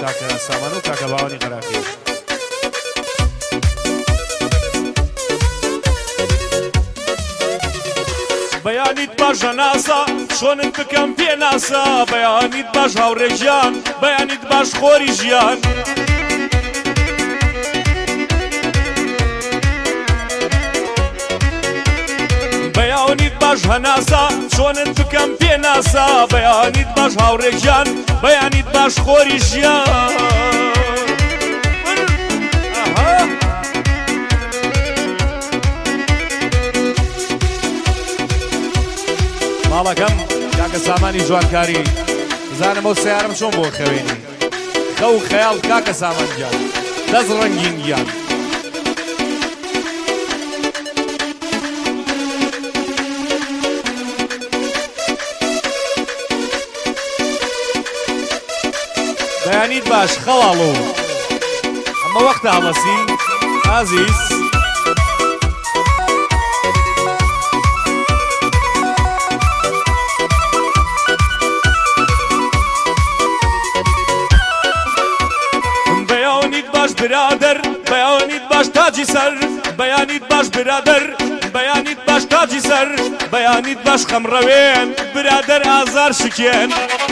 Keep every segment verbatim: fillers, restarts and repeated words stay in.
کاکە سامان و کاکە باوانی قەراقی بەیانیت باشە ناسا چۆنت بکەم پێ ناسا بەیانیت باش هاوڕێژیان بەیانیت باش خۆری ژیان بەیانیت باش هەناسا چۆنت بکەم پێ ناسا بەیانیت باش هاوڕێژیان بەیانیت باش خۆری ژیان ماڵەکەم کاکە سامانی جوانکاری بزانم ئەو سیارم چۆن بۆ خەوێنی خەو خەیاڵ کاکە سامانگیان دەست ڕەنگینگیان بەیانیت باش خەواڵۆ ئەمە وەختە هەڵەسی ئازیز برادر بەیانیت باش تاجی سەر بەیانیت باش برادر بەیانیت باش تاجی سەر بەیانیت باش خەمڕەوێن برادر ئازار شکێن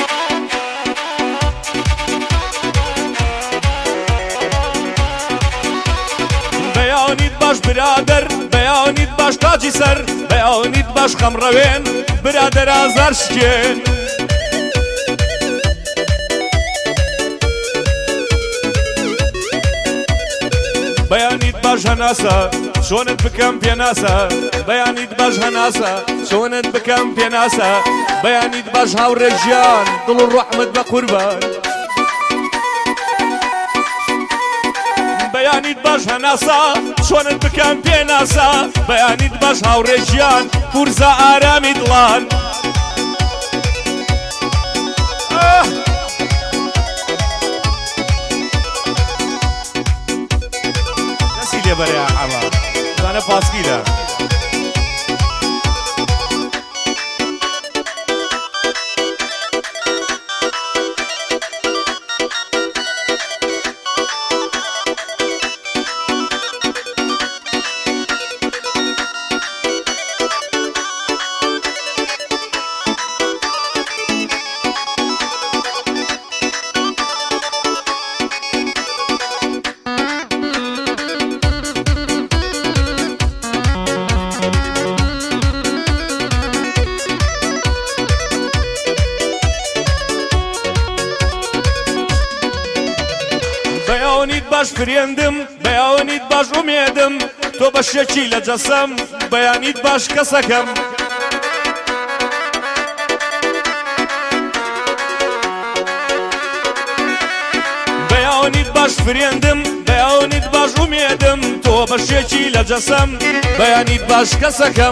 بەیانیت باش برادر بەیانیت باش تاجی سەر بەیانیت باش خەمڕەوێن برادر ئازار شکێن بەیانیت باش هەناسە چۆنت بکەم پێ ناسە بەیانیت باش هەناسە چۆنت بکەم پێ ناسە بەیانیت باش هاوڕێژیان دڵ و ڕەحمت بە قوربان بەیانیت باش هەناسە چۆنت بکەم پێ ناسە بەیانیت باش هاوڕێژیان پورزە ئارامی دڵان بەرێ ئەمە زانە پاسگیرە بەیانیت باش فرێندم بەیانیت باش ئومێدم تۆ بەشێکی لە جەسەم بەیانیت باش کەسەکەم بەیانیت باش فرێندم بەیانیت باش ئومێدم تۆ بەشێکی لە جەسەم بەیانیت باش کەسەکەم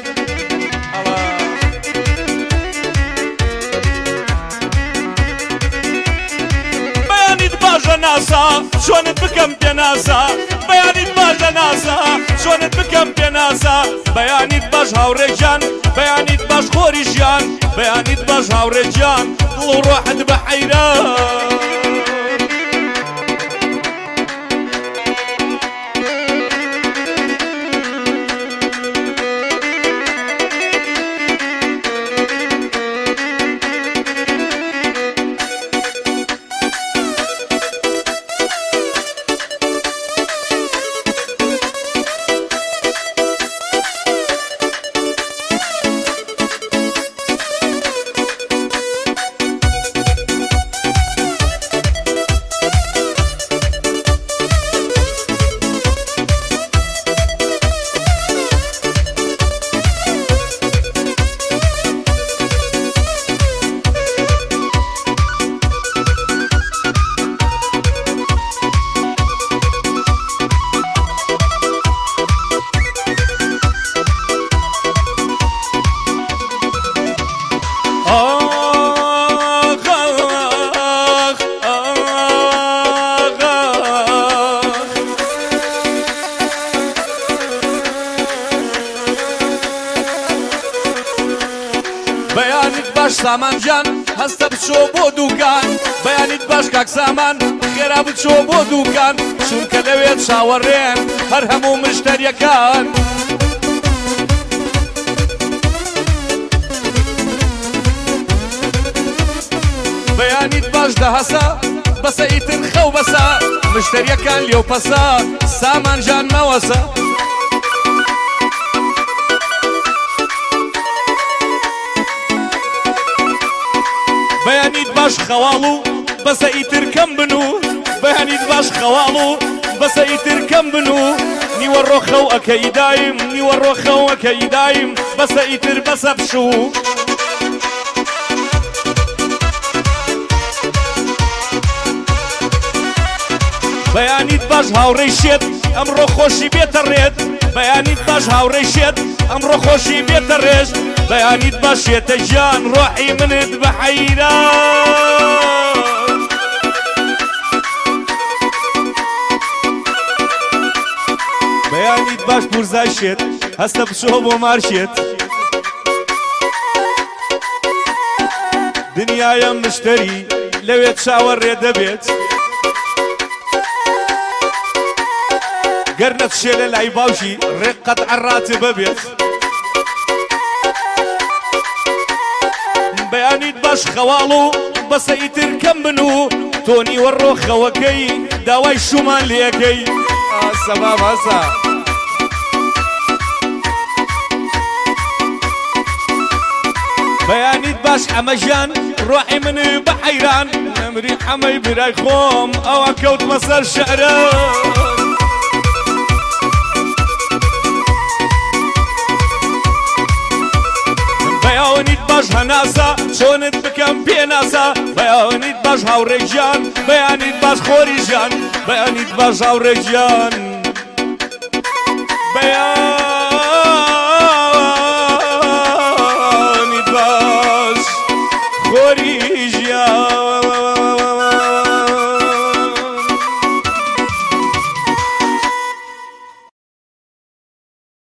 ناسا چۆنت بکەم پێ ناسا بەیانیت باشە ناسا چۆنت بکەم پێ ناسا بەیانیت باش هاوڕێژیان بەیانیت باش خۆری ژیان بەیانیت باش هاوڕێژیان دڵ و ڕۆحت بە حەیران سامانجان هەستە بچۆ بۆ دووکان بەیانیت باش کاک سامان خێرا بچۆ بۆ دووکان چونکە لەوێت چاوەڕێن هەر هەموو مشتەریەکان بەیانیت باش دەهەسا بەسە ئیتر خەو بەسا مشتەریەکان لێو پەسا سامانجان مەوەسە بەیانیت باش خەواڵ و بەسە ئیتر کەم بن و بەیانیت باش خەواڵ و بەسە ئیتر کەم بن و نیوە ڕۆخەو ئەکەی دایم نیوە ڕۆخەو ئەکەی دایم بەسە ئیتر بەسە بشوو بەیانیت باش هاوڕێی شێت ئەمڕۆ خۆشی بێتە ڕێت بەیانیت باش هاوڕێی شێت ئەمڕۆ خۆشی بێتە ڕێژ بەیانیت باش شێتە گیان ڕۆحی منت بە حەیران بەیانیت باش پورزای شێت هەستە بچۆ بۆ مارشێت دنیایە مشتەری لەوێت چاوەڕێ دەبێت گەر نەچێ لە لای باوشی ڕێقەت عەڕاتێ بەبێت بەیانیت باش خەواڵ و بەسە ئیتر کەم بن و تۆ نیوە ڕۆخەوەکەی داوای شومان لێەکەی ئاسە باباسە بەیانیت باش حەمەژان ڕۆحی من بە حەیران نەمری حەمەی برای خۆم ئەوە کەوتمە سەر شەعران بەیانیت باش هەناسە چۆنت بکەم پێناسە بەیانیت باش هاوڕێی گیان بەیانیت باش خۆری ژیان بەیانیت باش هاوڕێی گیان بەیانیت باش خۆری ژیان